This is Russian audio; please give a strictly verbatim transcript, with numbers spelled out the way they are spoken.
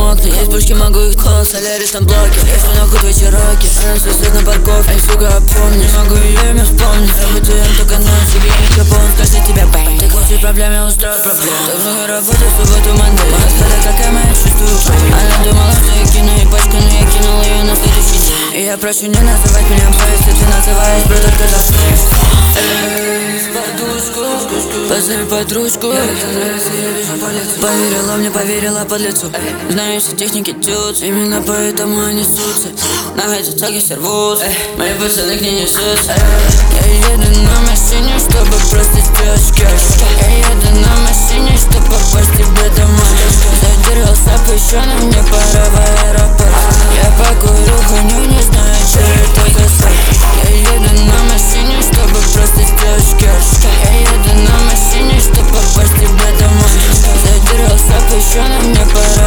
окна. Есть пушки, могу их класть, солярис там блоки. Если нахуй твой чироки, она сосед на парковке. Эй, сука, опомни, не могу ее имя вспомнить. Работаем только на себе, ничего, он скажет тебе бэй. Ты хочешь проблем, я устрою проблем. Так много работы, в субботу модель. Моя как я моя чувствую. Она думала, что я кину ей пачку, но я кинул ее на следующий день. И я прошу не называть меня бэй, если ты называешь, бро, только за фейс. Эй, подушку, позови подружку. Поверила мне, поверила под лицу. Знаю, все техники тют, именно поэтому они сутся. На эти цаги сервус, мои пацаны к ней несутся. Я еду на машине, чтобы просто девушки. Я еду на машине, чтобы попасть тебе домой. Задержался пещёный, мне пора в аэропорт. Я покурю хуйню, не знаю, что это за сок. Я еду на машине, чтобы просто девушки. Я еду на машине, чтобы попасть тебе домой. Задержался пещёный, мне пора